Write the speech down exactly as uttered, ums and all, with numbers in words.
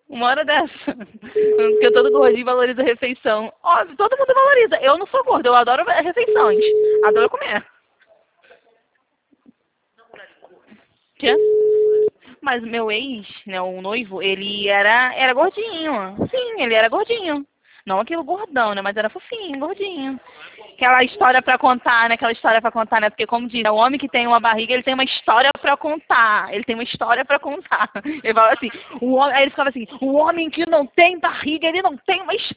Uma hora dessa. Porque todo gordinho valoriza a refeição. Óbvio, todo mundo valoriza. Eu não sou gorda, eu adoro refeições. Adoro comer. Quê? Mas meu ex, né, o noivo, ele era, era gordinho. Sim, ele era gordinho. Não aquele gordão, né? Mas era fofinho, gordinho. Aquela história pra contar, né? Aquela história pra contar, né? Porque, como diz, é o homem que tem uma barriga, ele tem uma história pra contar. Ele tem uma história pra contar. Ele fala assim, o homem, aí ele ficava assim, o homem que não tem barriga, ele não tem uma história.